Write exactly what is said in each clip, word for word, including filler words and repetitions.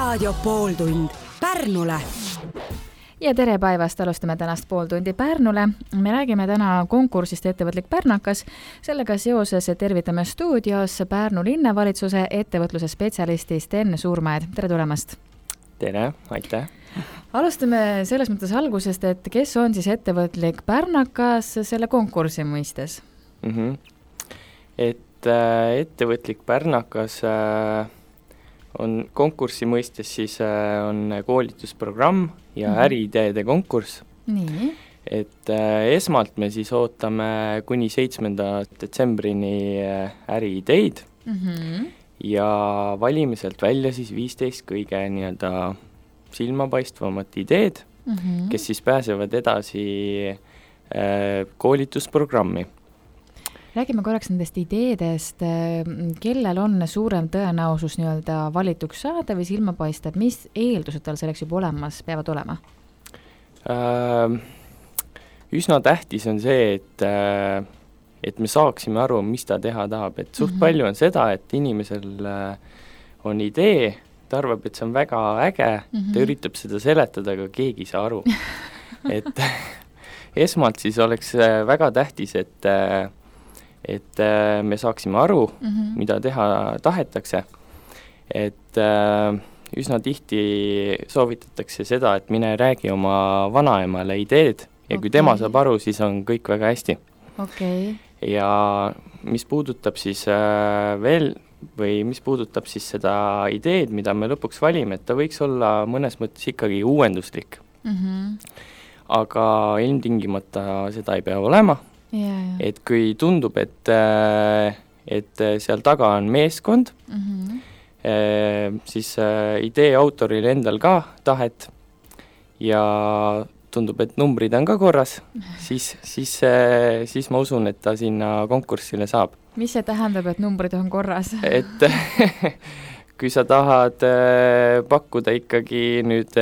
Raadio pooltund Pärnule. Ja tere päevast, alustame tänast pooltundi Pärnule. Me räägime täna konkursist Ettevõtlik Pärnakas. Sellega seoses tervitame stuudios Pärnu linnavalitsuse ettevõtluse spetsialisti Sten Suurmäed. Tere tulemast! Tere, aitäh! Alustame selles mõttes algusest, et kes on siis Ettevõtlik Pärnakas selle konkursi mõistes? Mm-hmm. Et äh, Ettevõtlik Pärnakas äh, on konkursi mõistes siis äh, on koolitusprogramm ja mm-hmm. äriideede konkurss. Nii. Et äh, esmalt me siis ootame kuni seitsmenda detsembrini äh, äriideid mm-hmm. ja valime sealt välja siis viisteist kõige nii-öelda silmapaistvamat ideed, mm-hmm. kes siis pääsevad edasi äh, koolitusprogrammi. Räägime korraks nendest ideedest, kellel on suurem tõenäosus nii-öelda valituks saada või silma paista, mis eeldused tal selleks juba olemas peavad olema? Äh, üsna tähtis on see, et, äh, et me saaksime aru, mis ta teha tahab. Et suht mm-hmm. palju on seda, et inimesel äh, on idee, ta arvab, et see on väga äge, mm-hmm. ta üritab seda seletada, aga keegi ei saa aru. et esmalt siis oleks väga tähtis, et et me saaksime aru, mm-hmm. mida teha tahetakse. Et äh, üsna tihti soovitatakse seda, et mine räägi oma vanaemale ideed ja okay. kui tema saab aru, siis on kõik väga hästi. Okay. Ja mis puudutab siis äh, veel või mis puudutab siis seda ideed, mida me lõpuks valime, et ta võiks olla mõnes mõttes ikkagi uuenduslik. Mm-hmm. Aga ilmtingimata seda ei pea olema. Ja, ja. Et kui tundub, et, et seal taga on meeskond, mm-hmm. siis idee autoril endal ka tahet ja tundub, et numbrid on ka korras, siis, siis, siis ma usun, et ta sinna konkursile saab. Mis see tähendab, et numbrid on korras? Et kui sa tahad pakkuda ikkagi nüüd,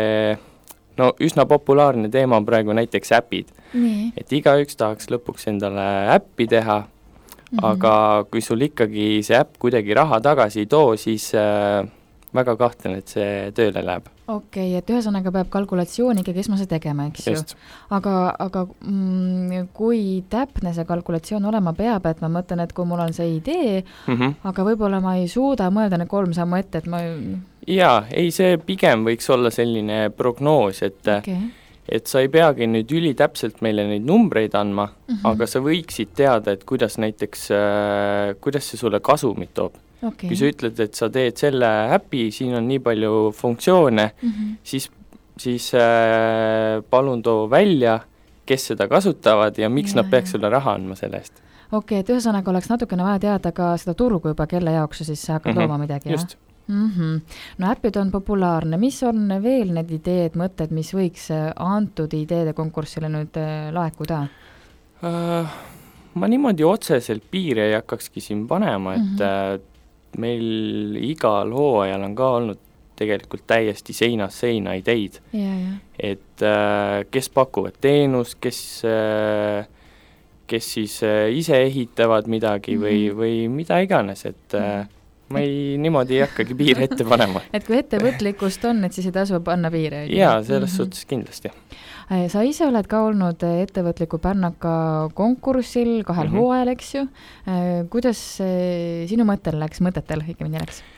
no üsna populaarne teema on praegu näiteks äpid. Nii. Et igaüks tahaks lõpuks endale äppi teha, mm-hmm. aga kui sul ikkagi see äpp kuidagi raha tagasi ei too, siis äh, väga kahtlen, et see tööle läheb. Okei, okay, et ühesõnaga peab kalkulatsiooni ikkagi esmase tegema, eks Just. ju. Aga, aga mm, kui täpne see kalkulatsioon olema peab, et ma mõtlen, et kui mul on see idee, mm-hmm. aga võib-olla ma ei suuda mõelda ne kolm sammu ette, et ma... Jaa, ei, see pigem võiks olla selline prognoos, et, okay. et sa ei peagi nüüd ülitäpselt meile neid numbreid andma, mm-hmm. aga sa võiksid teada, et kuidas näiteks, äh, kuidas see sulle kasumit toob. Okay. Kui sa ütled, et sa teed selle äpi, siin on nii palju funktsioone, mm-hmm. siis, siis äh, palun too välja, kes seda kasutavad ja miks ja, nad peaks sulle raha andma selle eest. Okei, okay, et ühesõnaga oleks natukene vaja teada ka seda turgu juba, kelle jaoks sa siis hakkad mm-hmm. looma midagi. Just. Mm-hmm. No äpid on populaarne. Mis on veel need ideed, mõtted, mis võiks antud ideede konkursile nüüd laekuda? Uh, ma niimoodi otseselt piire ei hakkakski siin panema, et mm-hmm. meil igal hooajal on ka olnud tegelikult täiesti seinas seina ideid. Ja, ja. Et uh, kes pakuvad teenust, kes, uh, kes siis uh, ise ehitavad midagi mm-hmm. või, või mida iganes, et uh, ma ei, niimoodi ei hakkagi piire ette panema. Et kui ettevõtlikkust on, et siis ei tasu panna piire? Jaa, selles mm-hmm. suhtes kindlasti. Sa ise oled ka olnud Ettevõtliku Pärnaka konkursil kahel mm-hmm. hooajal, eks ju. Kuidas sinu mõttel läks, mõtetel ikka mindi läks?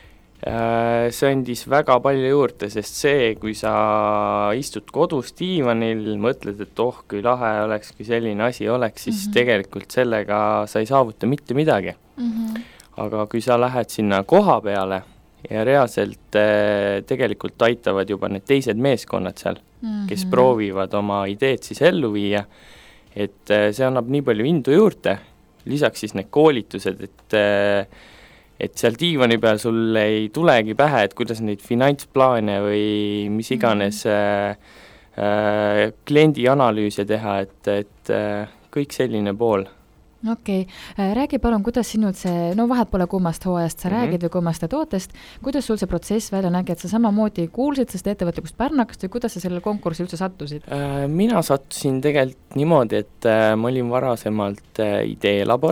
See andis väga palju juurde, sest see, kui sa istud kodus diivanil, mõtled, et oh, kui lahe oleks, kui selline asi oleks, siis mm-hmm. tegelikult sellega sa ei saavuta mitte midagi. Mm-hmm. Aga kui sa lähed sinna koha peale ja reaalselt eh, tegelikult aitavad juba need teised meeskonnad seal, mm-hmm. kes proovivad oma ideed siis ellu viia, et eh, see annab nii palju indu juurde, lisaks siis need koolitused, et, eh, et seal diivani peal sul ei tulegi pähe, et kuidas neid finantsplaane või mis iganes mm-hmm. eh, eh, kliendi analüüse teha, et, et eh, kõik selline pool. Okei, okay. Räägi palun, kuidas sinult see, no vahet pole kummast hooajast sa mm-hmm. räägid või kummast tootest, kuidas sul see protsess välja nägi, et sa samamoodi kuulsid sest ettevõtlikust Pärnakast või kuidas sa selle konkursi üldse sattusid? Mina sattusin tegelikult niimoodi, et ma olin varasemalt ideelaboris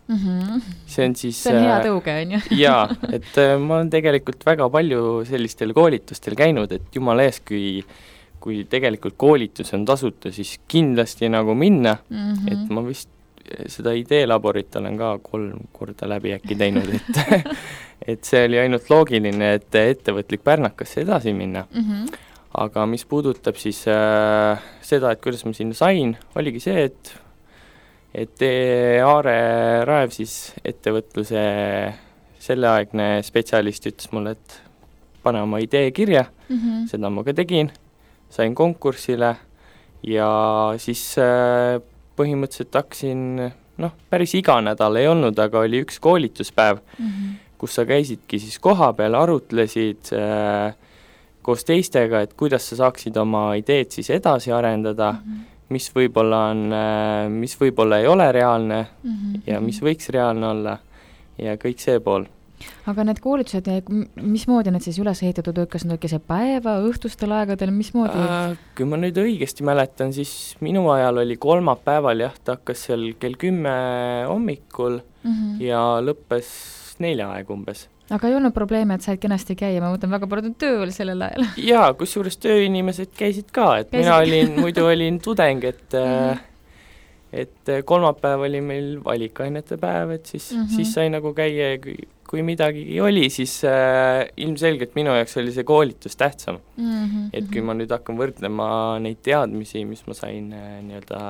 Mm-hmm. see on siis... See on hea tõuge, on ju? jaa, et ma olen tegelikult väga palju sellistel koolitustel käinud, et jumala ees, kui, kui tegelikult koolitus on tasuta, siis kindlasti nagu minna, mm-hmm. et ma vist seda ideelaborit olen ka kolm korda läbi äkki teinud, et, et see oli ainult loogiline, et ettevõtlik pärnakasse edasi minna. Mm-hmm. Aga mis puudutab siis äh, seda, et kuidas ma sinna sain, oligi see, et et Aare Raev siis ettevõtluse selleaegne spetsialist ütles mulle, et pane oma idee kirja, mm-hmm. seda ma ka tegin, sain konkursile ja siis äh, põhimõtteliselt hakkasin, noh, päris iga nädal ei olnud, aga oli üks koolituspäev, mm-hmm. kus sa käisidki siis koha peal, arutlesid äh, koos teistega, et kuidas sa saaksid oma ideed siis edasi arendada, mm-hmm. mis võib-olla on, mis võib-olla ei ole reaalne mm-hmm. ja mis võiks reaalne olla ja kõik see pool. Aga need koolitused, mismoodi need siis üles ehitatud, kas need olid see päeva, õhtustel aegadel, mismoodi? Äh, kui ma nüüd õigesti mäletan, siis minu ajal oli kolmapäeval, jah, ta hakkas seal kell kümme hommikul mm-hmm. ja lõppes nelja aeg umbes. Aga ei olnud probleeme, et said kenasti käia, ma mõtlen väga palju tööl sellel ajal. Jaa, kusjuures tööinimesed käisid ka, et käisid. Mina olin, muidu olin tudeng, et, mm-hmm. et kolmapäev oli meil valikainete päev, et siis, mm-hmm. siis sai nagu käia, kui, kui midagi oli, siis äh, ilmselgelt minu jaoks oli see koolitus tähtsam. Mm-hmm. Et kui ma nüüd hakkan võrdlema neid teadmisi, mis ma sain äh, nii-öelda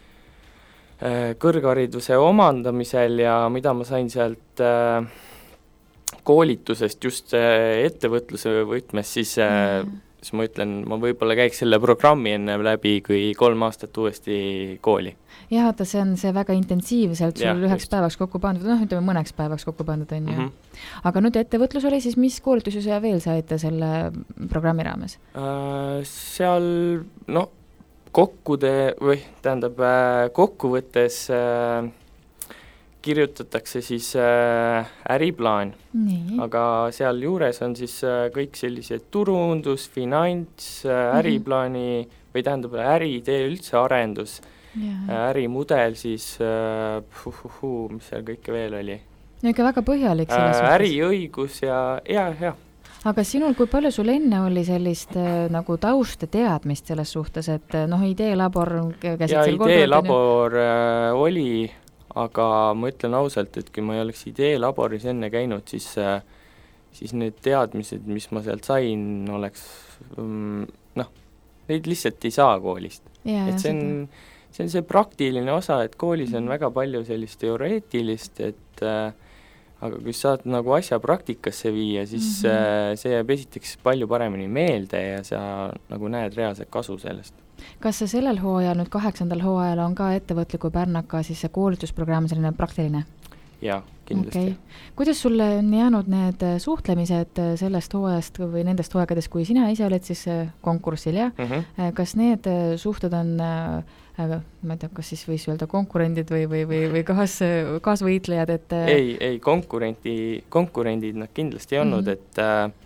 äh, kõrghariduse omandamisel ja mida ma sain sealt äh, koolitusest just ettevõtluse võtmes, siis, mm. siis ma ütlen, ma võib-olla käiks selle programmi enne läbi, kui kolm aastat uuesti kooli. Jah, vaata, see on see väga intensiivselt sul ja, üheks just. Päevaks kokku pandud, noh, ütleme mõneks päevaks kokku pandud, on ju. Mm-hmm. Aga nüüd ettevõtlus oli, siis mis koolitusi sa veel saite selle programmi raames? Äh, seal, no, kokkude, või tähendab, kokkuvõttes äh, kirjutatakse siis äh, äriplaan, nii. Aga seal juures on siis äh, kõik sellised turundus, finants, äh, äriplaani mm-hmm. või tähendab äriidee üldse arendus, äh, ärimudel siis, äh, puhuhu, mis seal kõike veel oli. No ikka väga põhjalik selles äh, äriõigus ja, ja, ja. Aga sinul, kui palju sul enne oli sellist äh, nagu tausta teadmist selles suhtes, et noh, ideelabor käsid ja ideelabor äh, oli aga ma ütlen ausalt, et kui ma ei oleks ideelaboris enne käinud, siis, siis need teadmised, mis ma sealt sain, oleks, noh, neid lihtsalt ei saa koolist. Ja, et see on, see on see praktiline osa, et koolis on väga palju sellist teoreetilist, et äh, aga kui saad nagu asja praktikasse viia, siis mm-hmm. äh, see jääb esiteks palju paremini meelde ja sa nagu näed reaalset kasu sellest. Kas see sellel hooajal, nüüd kaheksandal hooajal on ka ettevõtliku Pärnaka siis see koolitusprogramm selline praktiline? Jaa, kindlasti. Okay. Kuidas sulle on jäänud need suhtlemised sellest hooajast või nendest hooaegadest, kui sina ise oled siis konkursil, ja? Mm-hmm. Kas need suhted on, ma ei tea, kas siis võis öelda konkurendid või, või, või, või kaas, kaasvõitlejad, et ei, ei, konkurenti, konkurendid nad kindlasti ei olnud, mm-hmm. et äh,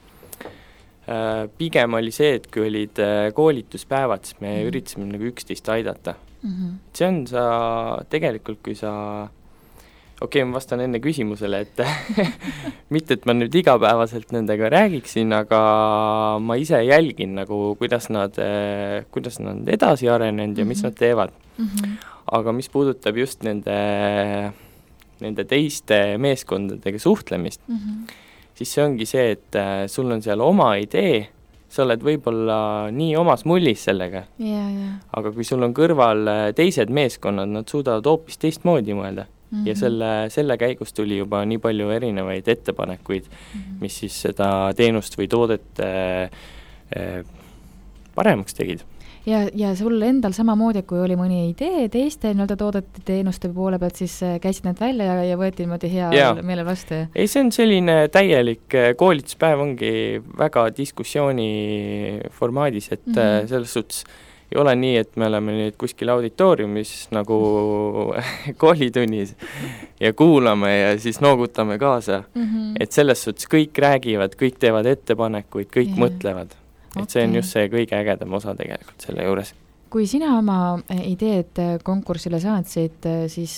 pigem oli see, et kui olid koolituspäevad, siis me mm-hmm. üritasime nagu üksteist aidata. Mm-hmm. See on sa tegelikult, kui sa okei okay,, ma vastan enne küsimusele, et mitte, et ma nüüd igapäevaselt nendega räägiksin, aga ma ise jälgin nagu, kuidas nad, kuidas nad edasi arenenud ja mm-hmm. mis nad teevad. Mm-hmm. Aga mis puudutab just nende, nende teiste meeskondadega suhtlemist, mm-hmm. siis see ongi see, et äh, sul on seal oma idee, sa oled võib-olla nii omas mullis sellega, yeah, yeah. aga kui sul on kõrval teised meeskonnad, nad suudavad hoopis teistmoodi mõelda. Mm-hmm. Ja selle, selle käigus tuli juba nii palju erinevaid ettepanekuid, mm-hmm. mis siis seda teenust või toodet äh, äh, paremaks tegid. Ja, ja sul endal samamoodi, kui oli mõni idee teiste nii-öelda toodete teenuste poole pealt, siis käisid need välja ja, ja võeti niimoodi hea ja. meele vastu. Ei, see on selline täielik koolituspäev, ongi väga diskussiooni formaadis, et mm-hmm. selles suhtes ei ole nii, et me oleme nüüd kuskil auditooriumis nagu koolitunnis ja kuulame ja siis noogutame kaasa. Mm-hmm. Et selles suhtes kõik räägivad, kõik teevad ettepanekuid, kõik yeah. mõtlevad. Et okay. see on just see kõige ägedam osa tegelikult selle juures. Kui sina oma ideed konkursile saatsid, siis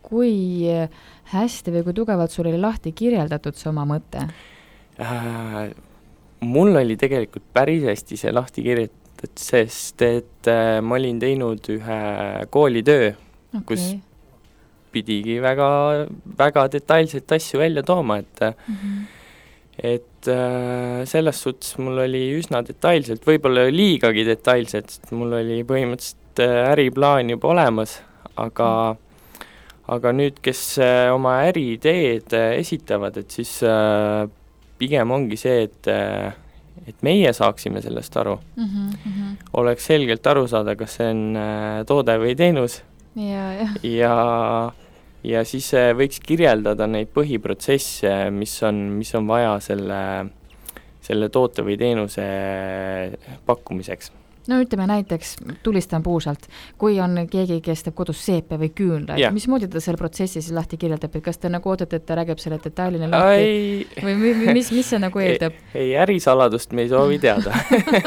kui hästi või kui tugevalt sul oli lahti kirjeldatud see oma mõte? Äh, mul oli tegelikult päris hästi see lahti kirjeldatud, sest et äh, ma olin teinud ühe koolitöö, okay. kus pidigi väga, väga detailselt asju välja tooma, et mm-hmm. et äh, selles suhtes mul oli üsna detailselt, võib-olla liigagi detailselt, sest mul oli põhimõtteliselt äh, äriplaan juba olemas, aga mm. aga nüüd, kes äh, oma äriideed äh, esitavad, et siis äh, pigem ongi see, et, äh, et meie saaksime sellest aru. Mm-hmm, mm-hmm. Oleks selgelt aru saada, kas see on äh, toode või teenus. Ja, ja. ja ja siis võiks kirjeldada neid põhiprotsesse, mis on, mis on vaja selle, selle toote või teenuse pakkumiseks. No ütleme näiteks, tulistan puusalt, kui on keegi, kes teeb kodus seepe või küünla, yeah. mismoodi ta selle protsessi siis lahti kirjeldab, et kas ta nagu ootate, et ta räägib selle detailine lahti Ai... või mis, mis see nagu eeldab? Ei, ei, ärisaladust me ei soovi teada.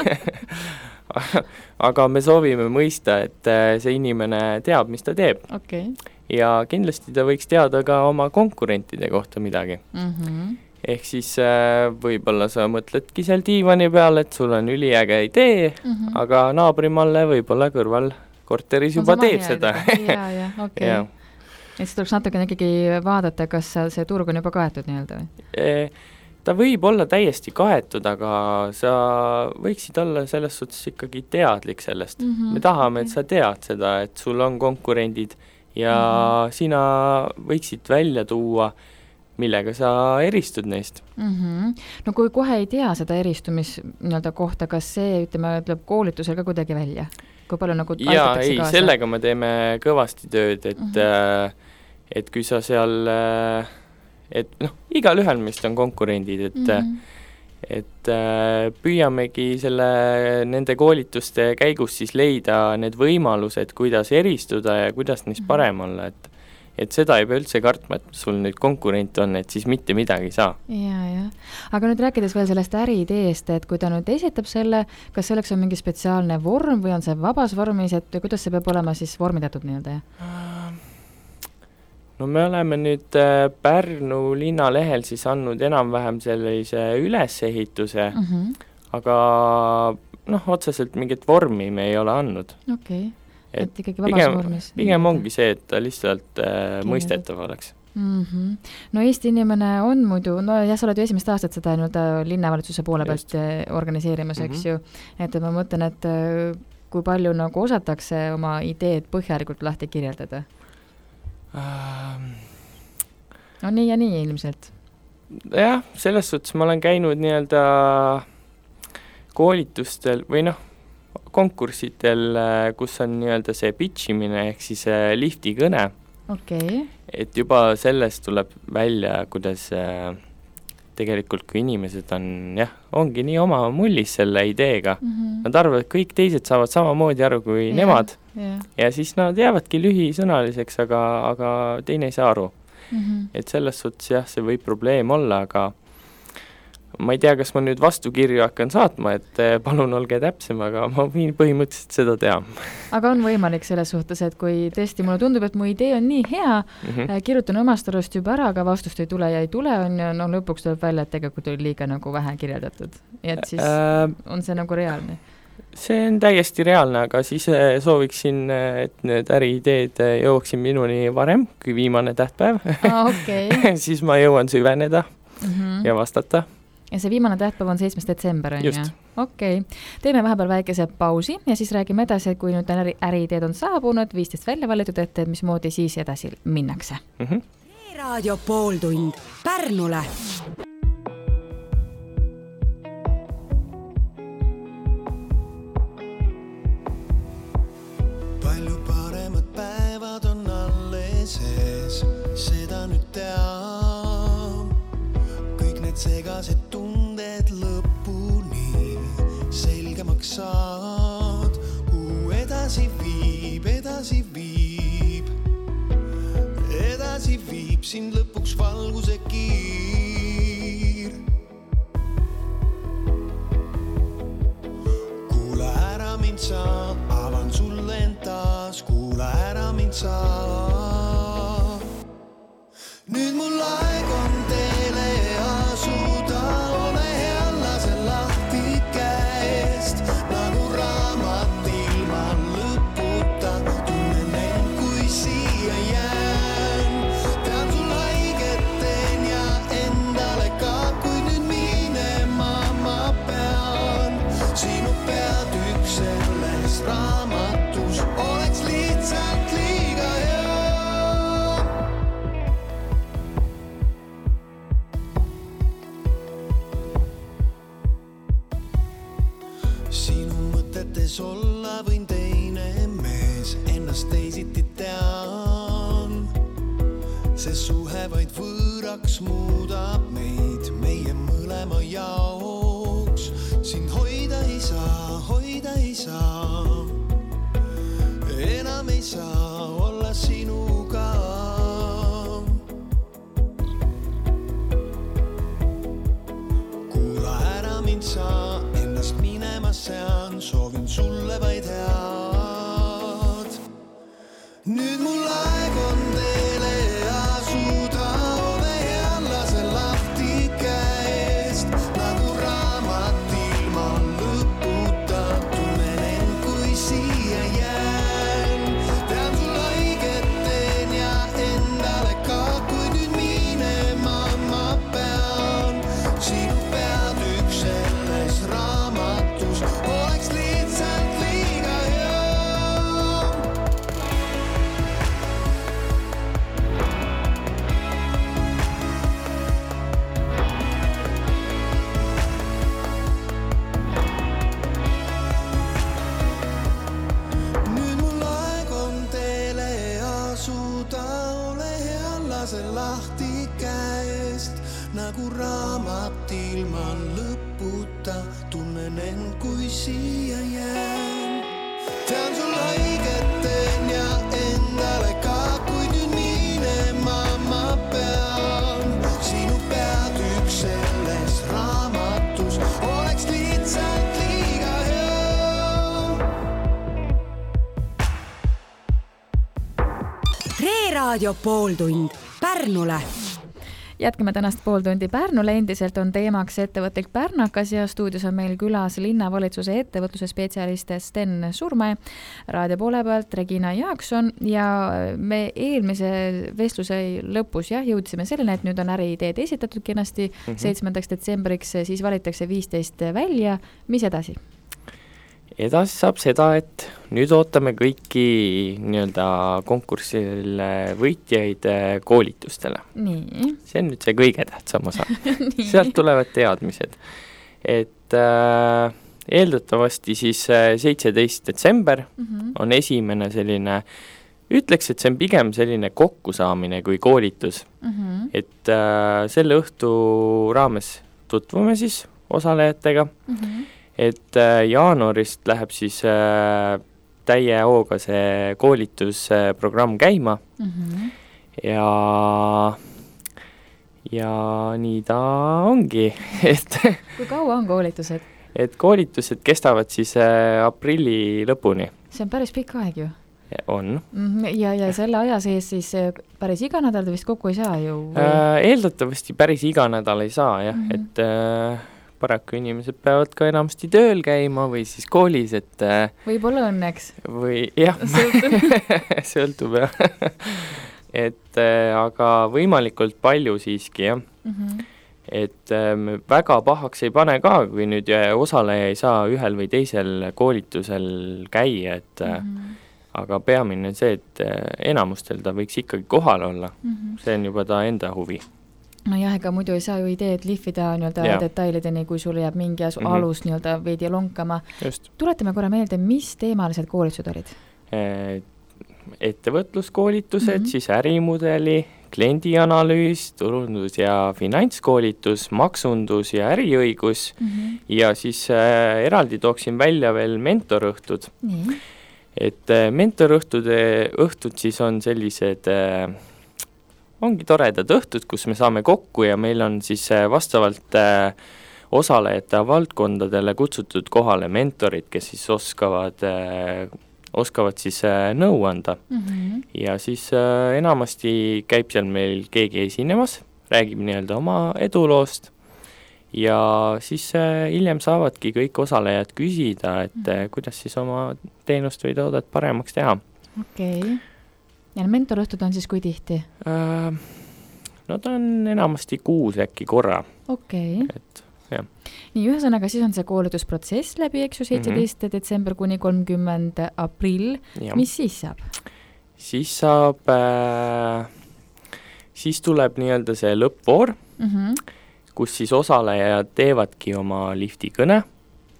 Aga me soovime mõista, et see inimene teab, mis ta teeb. Okay. Ja kindlasti ta võiks teada ka oma konkurentide kohta midagi. Mm-hmm. Ehk siis äh, võib-olla sa mõtledki seal diivani peal, et sul on üliäge idee, mm-hmm. aga naabrimalle võib-olla kõrval korteris juba teeb seda. ja, ja, okei. Okay. Et siis tuleks natuke ikkagi vaadata, kas see turg on juba kaetud nii-öelda või? E, ta võib olla täiesti kaetud, aga sa võiksid olla selles suhtes ikkagi teadlik sellest. Mm-hmm. Me tahame, okay. et sa tead seda, et sul on konkurendid ja mm-hmm. sina võiksid välja tuua, millega sa eristud neist. Mm-hmm. No kui kohe ei tea seda eristumis nii-öelda kohta, kas see, ütleme, ütleb koolitusel ka kuidagi välja? Kui palju nagu ja, ei, kaasa? Sellega me teeme kõvasti tööd, et, mm-hmm. et kui sa seal, et noh, igal ühel meist on konkurendid, et mm-hmm. et püüamegi selle, nende koolituste käigus siis leida need võimalused, kuidas eristuda ja kuidas neist parem olla, et, et seda ei pea üldse kartma, et sul nüüd konkurent on, et siis mitte midagi saa. Ja, ja. Aga nüüd rääkides veel sellest äriideest, et kui ta nüüd esitab selle, kas selleks on mingi spetsiaalne vorm või on see vabas vormis, et kuidas see peab olema siis vormidatud nii-öelda? No me oleme nüüd Pärnu linnalehel siis andnud enam-vähem sellise ülesehituse, mm-hmm. aga noh, otseselt mingit vormi me ei ole andnud. Okei, okay. et, et ikkagi vabas pigem, vormis. Pigem ongi see, et ta lihtsalt äh, mõistetav oleks. Mm-hmm. No Eesti inimene on muidu, no jah, sa oled ju esimest aastat seda nüüd linnavalitsuse poole pealt Just. organiseerimas, eks mm-hmm. ju, et ma mõtlen, et kui palju nagu osatakse oma ideed põhjalikult lahti kirjeldada? No nii ja nii ilmselt. Jah, selles suhtes ma olen käinud nii-öelda koolitustel või noh, konkursitel, kus on nii-öelda see pitchimine ehk siis lifti kõne. Okay. Et juba sellest tuleb välja, kuidas tegelikult kui inimesed on, jah, ongi nii oma mullis selle ideega. Mm-hmm. Nad arvavad, et kõik teised saavad samamoodi aru kui yeah, nemad. Yeah. Ja siis nad jäävadki lühisõnaliseks, aga, aga teine ei saa aru. Mm-hmm. Et selles suhtes jah, see võib probleem olla, aga ma ei tea, kas ma nüüd vastukirju hakkan saatma, et palun olge täpsem, aga ma võin põhimõtteliselt seda teha. Aga on võimalik selles suhtes, et kui tõesti mulle tundub, et mu idee on nii hea, mm-hmm. kirjutan omast arust juba ära, aga vastust ei tule ja ei tule, on ja no lõpuks tuleb välja, et tegelikult oli liiga nagu vähe kirjeldatud. Ja et siis äh, on see nagu reaalne? See on täiesti reaalne, aga siis sooviksin, et need äriideed jõuaksin minuni varem kui viimane tähtpäev. Ah, okay. Siis ma jõuan süveneda mm-hmm. ja vastata. Ja see viimane tähtpäev on seitsmes detsember, on Just. ja? Okei. Okay. Teeme vahepeal väikese pausi ja siis räägime edasi, kui nüüd äri, äriideed on saabunud, viisteist välja valitud, et mismoodi siis edasi minnakse. Mm-hmm. E-raadio pooltund Pärnule. Palju paremad päevad on alles ees, seda nüüd teab. Kõik need segased tunded lõpuni selgemaks saad. Kuhu edasi viib, edasi viib. Edasi viib sind lõpuks valguse kiir. Kuula ära mind sa, avan sulle end taas. Kuula ära mind sa. sinu mõtetes olla võin teine mees, ennast teisiti tean. See suhe vaid võõraks muudab meid, meie mõlema jaoks. Sind hoida ei saa, hoida ei saa, enam ei saa olla sinuga. Kuula ära mind saa, ennast minema sean, soovin sulle vaid head. Nüüd mul aeg on teile asuda, ole hea, lase lahti käest, nagu raamat ilma lõputa, tunnen end, kui siia jään. Tean sul haiget teen ja endale ka, kui nüüd minema ma pean. Sinu pead üks selles raamatus oleks lihtsalt liiga hea. Nüüd mul aeg on teile asuda, ole hea, lase lahti käest, nagu raamat ilma lõputa, tunnen end, kui siia jään. Tean sul haiget teen ja endale ka, kui nüüd minema ma pean. Sinu pead üks selles raamatus oleks lihtsalt liiga hea. Reeraadio pooltund Pärnule. Jätkame tänast pooltundi Pärnule, endiselt on teemaks ettevõtlik Pärnakas ja stuudios on meil külas linnavalitsuse ettevõtluse spetsialist Sten Surme, raadio poole pealt Regina Jaakson ja me eelmise vestluse lõpus jah, jõudsime selleni, et nüüd on äriideed esitatud kenasti mm-hmm. seitsmendaks detsembriks, siis valitakse viisteist välja. Mis edasi? Edasi saab seda, et nüüd ootame kõiki nii-öelda konkursil võitjaid koolitustele. Nii. See on nüüd see kõige tähtsam osa. Sealt tulevad teadmised. Et äh, eeldatavasti siis seitseteist detsember mm-hmm. on esimene selline, ütleks, et see on pigem selline kokkusaamine kui koolitus. Mm-hmm. Et äh, selle õhtu raames tutvume siis osalejatega. Mm-hmm. Et äh, jaanuarist läheb siis äh, täie hooga see koolitusprogramm käima mm-hmm. ja, ja nii ta ongi. Et kui kaua on koolitused? Et koolitused kestavad siis äh, aprilli lõpuni. See on päris pikk aeg ju. On. Ja, ja selle aja sees siis päris iga nädal ta vist kokku ei saa ju? Äh, eeldatavasti päris iga nädal ei saa jah, mm-hmm. et... Äh, paraku inimesed peavad ka enamasti tööl käima või siis koolis, et... Võib-olla õnneks. Või, jah. Sõltub. Sõltub, jah. Et aga võimalikult palju siiski, jah. Mm-hmm. Et me väga pahaks ei pane ka, kui nüüd osaleja ei saa ühel või teisel koolitusel käia, et mm-hmm. aga peamine on see, et enamustel ta võiks ikkagi kohal olla. Mm-hmm. See on juba ta enda huvi. No jah, ega muidu ei saa ju ideed lihvida nii-öelda ja. detailideni, kui sul jääb mingi asu, mm-hmm. alus nii-öelda veidi lonkama. Just. Tuletame korra meelde, mis teemalised koolitused olid? Ettevõtluskoolitused, mm-hmm. siis ärimudeli, kliendianalüüs, turundus ja finantskoolitus, maksundus ja äriõigus mm-hmm. ja siis äh, eraldi tooksin välja veel mentorõhtud. Nii. Et äh, mentorõhtude õhtud siis on sellised... Äh, ongi toredad õhtud, kus me saame kokku ja meil on siis vastavalt äh, osalejate valdkondadele kutsutud kohale mentorid, kes siis oskavad, äh, oskavad siis äh, nõu anda. Mm-hmm. Ja siis äh, enamasti käib seal meil keegi esinemas, räägib nii-öelda oma eduloost ja siis äh, hiljem saavadki kõik osalejad küsida, et äh, kuidas siis oma teenust või toodet paremaks teha. Okei. Okay. Ja mentorõhtud on siis kui tihti? Äh, no ta on enamasti kuus äkki korra. Okei. Okay. Et, jah. Nii, ühesõnaga siis on see koolitusprotsess läbi, eks ju, seitseteist mm-hmm. detsember kuni kolmkümmend aprill. Ja. Mis siis saab? Siis saab, äh, siis tuleb nii-öelda see lõppvoor, mm-hmm. kus siis osalejad teevadki oma lifti kõne.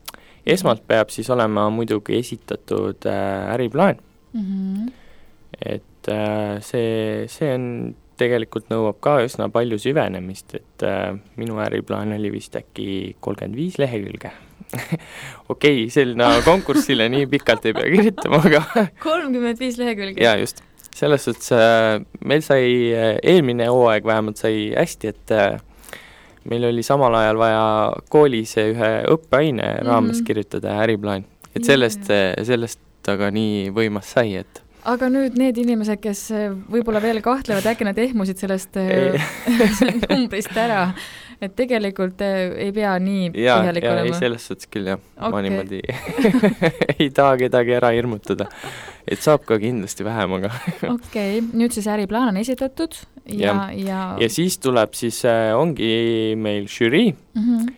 esmalt peab siis olema muidugi esitatud äh, äriplaan mm. -hmm. et äh, see, see on tegelikult nõuab ka üsna palju süvenemist, et äh, minu äriplaan oli vist äkki kolmkümmend viis lehekülge. Okei, okay, selline konkursile nii pikalt ei pea kirjutama, aga kolmkümmend viis lehekülge? Jaa, just. Selles suhtes äh, meil sai eelmine hooaeg vähemalt sai hästi, et äh, meil oli samal ajal vaja koolis ühe õppeaine raames mm -hmm. kirjutada äriplaan. Et sellest, yeah. sellest aga nii võimas sai, et aga nüüd need inimesed, kes võib-olla veel kahtlevad, äkki nad ehmusid sellest numbrist ära, et tegelikult ei pea nii ja, põhjalik ja, olema. Ei, selles suhtes küll, jah. Okay. Ma niimoodi ei taha kedagi ära hirmutada. Et saab ka kindlasti vähem, aga okei, okay. Nüüd siis äriplaan on esitatud ja, ja... ja... ja siis tuleb siis, ongi meil žürii mm -hmm.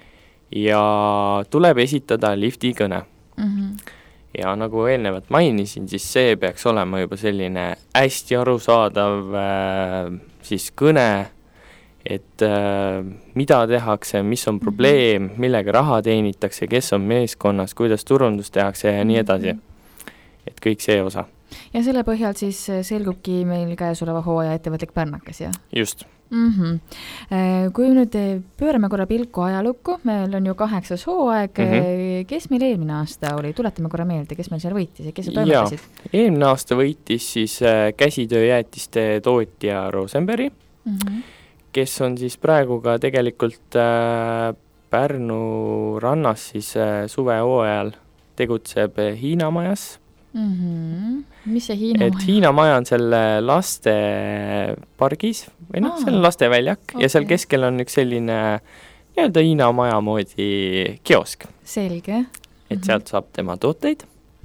ja tuleb esitada lifti kõne. Mm -hmm. Ja nagu eelnevalt mainisin, siis see peaks olema juba selline hästi arusaadav äh, siis kõne, et äh, mida tehakse, mis on probleem, millega raha teenitakse, kes on meeskonnas, kuidas turundus tehakse ja nii edasi. Et kõik see osa. Ja selle põhjal siis selgubki meil käesoleva hooaja ettevõtlik pärnakas, jah? Just. Mm-hmm. Kui nüüd pöörame korra pilku ajalukku, meil on ju kaheksas hooaeg, mm-hmm. kes meil eelmine aasta oli? Tuletame korra meelde, kes meil seal võitis ja kes seal toimetasid? Eelmine aasta võitis siis käsitööjäätiste tootja Rosenberg, mm-hmm. kes on siis praegu ka tegelikult äh, Pärnu rannas siis äh, suvehooajal tegutseb Hiina majas. Mm-hmm. Mis see Hiina et maja? Hiina maja on selle laste pargis või noh, see on lasteväljak okay. ja seal keskel on üks selline nii-öelda Hiina maja moodi kiosk. Selge. Et mm-hmm. sealt saab tema tooteid.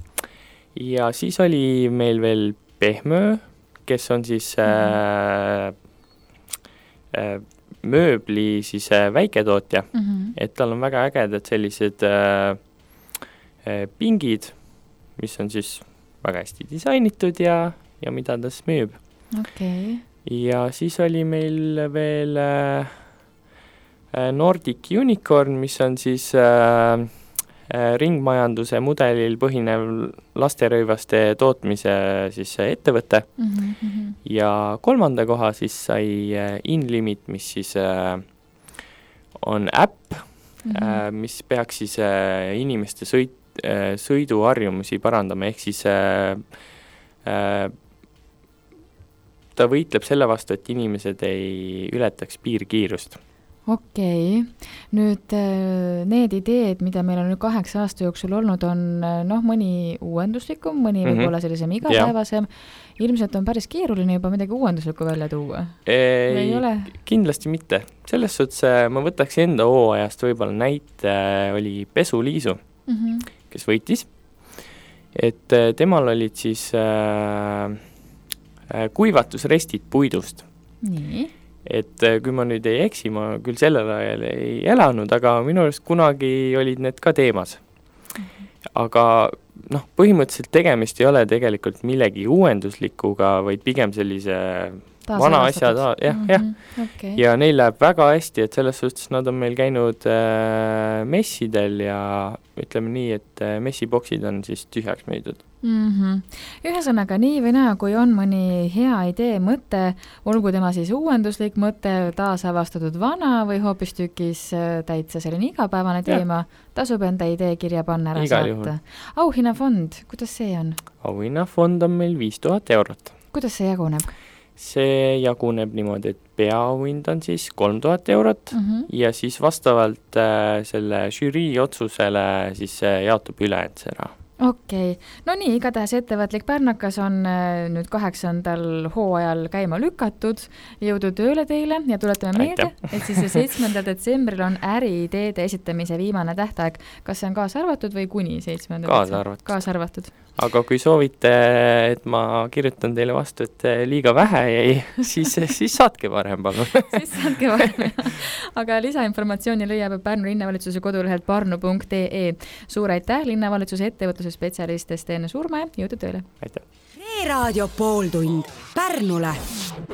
Ja siis oli meil veel Pehmöö, kes on siis mm-hmm. äh, äh, mööbli siis äh, väiketootja. Mm-hmm. Et tal on väga ägedad sellised äh, äh, pingid, mis on siis väga hästi disainitud ja, ja mida ta siis müüb. Okay. Ja siis oli meil veel äh, Nordic Unicorn, mis on siis äh, äh, ringmajanduse mudelil põhinev lasterõivaste tootmise siis ettevõte. Mm-hmm. Ja kolmanda koha siis sai äh, InLimit, mis siis äh, on äpp, mm-hmm. äh, mis peaks siis äh, inimeste sõit sõiduharjumusi parandama, ehk siis äh, äh, ta võitleb selle vastu, et inimesed ei ületaks piirkiirust. Okei, okay. Nüüd need ideed, mida meil on nüüd kaheksa aasta jooksul olnud, on noh, mõni uuenduslikum, mõni mm-hmm. võib olla sellisem igapäevasem. Ilmselt on päris keeruline juba midagi uuenduslikku välja tuua. Ei, ei ole? Kindlasti mitte. Selles suhtes ma võtaks enda hooajast võib-olla näite, oli Pesuliisu, mm-hmm. kes võitis. Et temal olid siis äh, kuivatusrestid puidust. Nii. Et kui ma nüüd ei eksi, ma küll sellel ajal ei elanud, aga minu arust kunagi olid need ka teemas. Aga noh, põhimõtteliselt tegemist ei ole tegelikult millegi uuenduslikuga, vaid pigem sellise taas vana asja, ta, jah, mm-hmm. jah. Okay. Ja neil läheb väga hästi, et selles suhtes nad on meil käinud äh, messidel ja ütleme nii, et äh, messiboksid on siis tühjaks müüdud. Mm-hmm. Ühesõnaga nii või näe, kui on mõni hea idee, mõte, olgu tema siis uuenduslik mõte, taasavastatud vana või hoopistükis täitsa selline igapäevane teema, ja. Tasub enda idee kirja panna ära Igal saata. Auhinnafond, kuidas see on? Auhinnafond on meil viis tuhat eurot. Kuidas see jaguneb? See jaguneb niimoodi, et peaauhind on siis kolm tuhat eurot mm-hmm. ja siis vastavalt äh, selle žürii otsusele siis äh, jaotub ülejäänud see raha. Okei, okay. No nii, igatahes ettevõtlik pärnakas on nüüd kaheksandal hooajal käima lükatud, jõudu tööle teile ja tuletame meelde, et siis see seitsmendal detsembril on äriideede esitamise viimane tähtaeg. Kas see on kaasa arvatud või kuni seitsmendal? Kaasa arvatud. Kaasa arvatud. Aga kui soovite, et ma kirjutan teile vastu, et liiga vähe jäi, siis, siis saatke varem, palun. siis saatke varem, aga lisainformatsiooni leiab Pärnu linnavalitsuse kodulehelt parnu punkt ee. Suur aitäh linnavalitsuse ettevõtluse spetsialist Sten Surma ja jõudu tööle. Aitäh. E-raadio pooltund Pärnule.